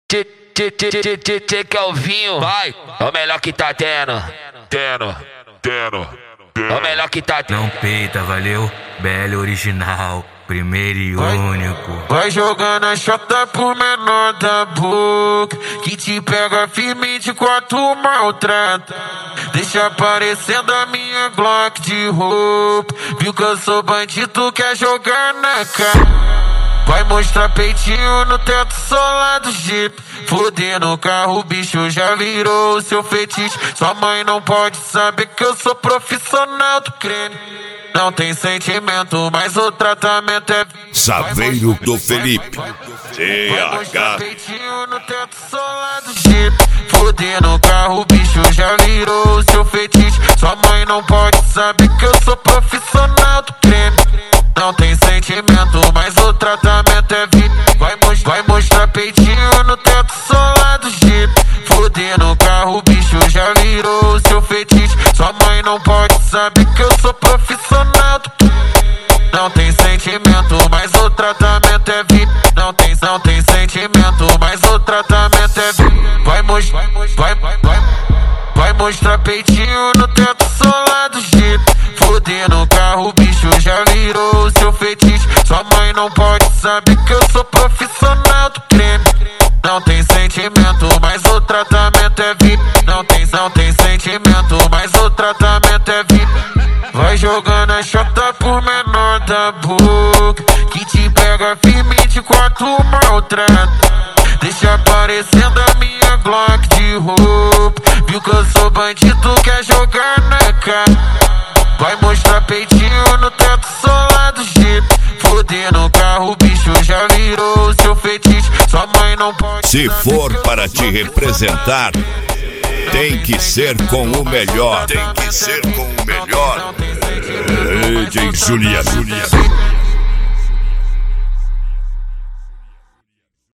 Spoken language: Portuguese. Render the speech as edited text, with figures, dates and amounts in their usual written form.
Tchê Kelvinho, vai, é o melhor que tá tendo. É o melhor que tá tendo. Não peita, valeu, BL original, primeiro e único. Vai jogando a chota por menor da boca, que te pega firme de quatro maltrata. Deixa aparecendo a minha Glock de roupa. Viu que eu sou bandido, quer jogar na cara. Vai mostrar peitinho no teto solar do Jeep. Foder no carro, o bicho já virou o seu fetiche. Sua mãe não pode saber que eu sou profissional do crime. Não tem sentimento, mas o tratamento é Saveiro do Felipe. Vai mostrar peitinho no teto solar do Jeep. Foder no carro, o bicho já virou o seu fetiche. Sua mãe não pode saber que eu sou profissional do crime. Não tem sentimento, mas o tratamento é VIP. Vai mostrar peitinho no teto solar do Jeep. Foder no carro, o bicho já virou o seu fetiche. Sua mãe não pode saber que eu sou profissional do crime. Não tem sentimento, mas o tratamento é VIP. Não tem sentimento, mas o tratamento é VIP. Vai mostrar peitinho no teto solar do Jeep. Foder no carro, o bicho já virou o seu fetiche. Sua mãe não pode saber que eu sou profissional do crime. Não tem sentimento, mas o tratamento é VIP. Não tem sentimento, mas o tratamento é VIP. Vai jogando a chota por menor da boca, que te pega firme de quatro maltrata. Deixa aparecendo a minha Glock de roupa. Viu que eu sou bandido, quer jogar na cara. Vai mostrar peitinho no teto solar do Jeep. Foder no carro, o bicho já virou o seu fetiche. Sua mãe não pode. Se for para te representar, tem que ser com o melhor. Tem que ser com o melhor. DJ Juliano.